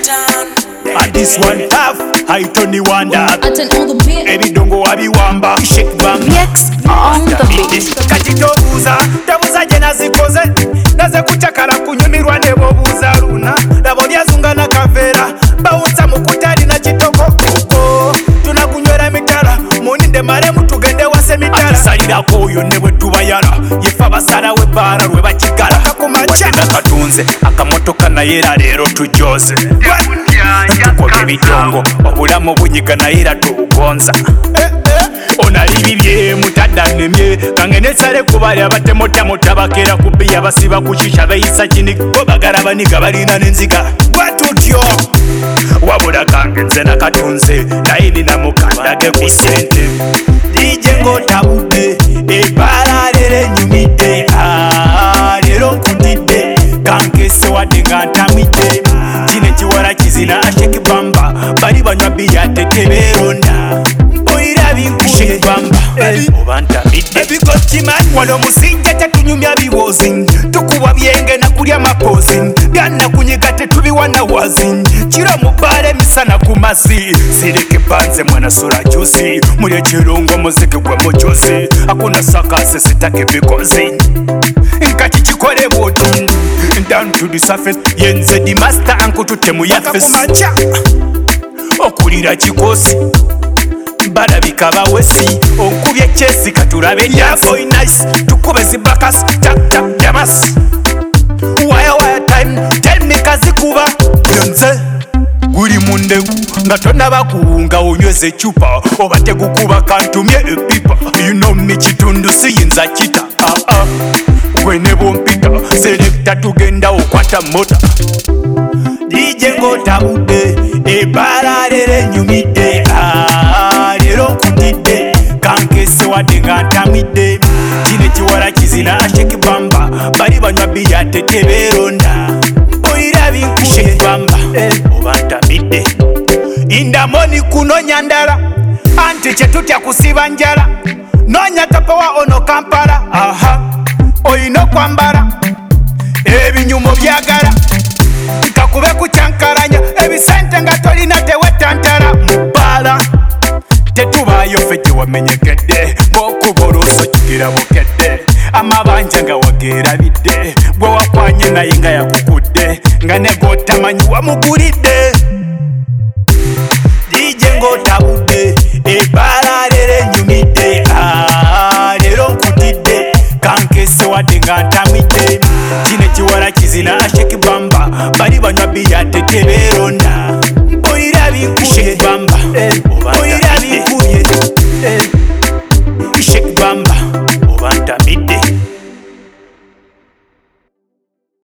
And this one tough, I Tony Wonder. Attend all the beat. Ebidongo wabiwamba, shake bam. Yex on the beat. Kachitobuza, tabuza jena zikoze. Naze kuchakala kunyumirwa nebo buza luna. Labo lyazunga na kavera, bawuza mukutali na chitoko. Kuko, tunakunywera mitala. Muninde maremu tugende wase mitala. Atisalira koyo nebwe tubayala. Yefa basara we bara lwe bakigala. Watenda katunze, akamotoka na yera lero tujoze. Tukobe ebidongo, obulamu bunyiga na yera tubugonza. Onalibibye mutadanemye kangene sale kubali abatemota bakera kubiya basiba kuchisha bayisa chini bo bagara baniga balina nenziga batutyo wabula kange nze nakatunze naye nina mukandage ku sente DJ ngotabude ebala lere nyumide lero nkutidde kange sewadde nga ntamidde kine kiwala kizina asheki bamba bali banywa biya teteberonda Shake bamba, obanta midde Ebikotiman, wano musinja tetunyumya biwozi Tukuwa byenge na kulya mapozi Byana kunyiga tetubiwa na wazi Chira mubale misana kumasi Sirike banze mwana sura jusi Mule chirungo muziki gwe mujosi Hakuna sakase sitake bikozi Nkati chikole boti Down to the surface Yenze di master anku tutemu yafes Okulira chikosi Barabika bawesi onkubye chesi katulabe nyafo nice tukube zibakas tap tap jamas wire time tell me kazikuba yonze guri munde nga tonna bakuunga onyweze chupa obate kukuba kantumye epipa you know me kitundu siyinza kita gwene bompita selecta tugenda okwata mota DJ ngotabude ebala lere nyumide lero nkutidde kange sewadde nga ntamidde kine kiwala kizina asheki bamba bali banywa biya teteberonda mpulira binkusheki bamba oba ntamidde indamoni kunonya ndala anti kyetutya kusiba njala nonya tapawa ono Kampala oyina okwambala ebinyumo byagala kakube kucyankaranya ebisente nga tolina tewetantala mubala tetubayo fete wamenyegedde bokuba oluuso kigira bukedde amabanja nga wagerabidde bwe wakwanye naye nga yakukudde nga negotamanyi wamugulidde DJ ngotabudde ebala lere nyumidde lero nkutidde kankese wadde nga ntamidde kine kiwala kizina asheki bamba bali banywa biya tetebe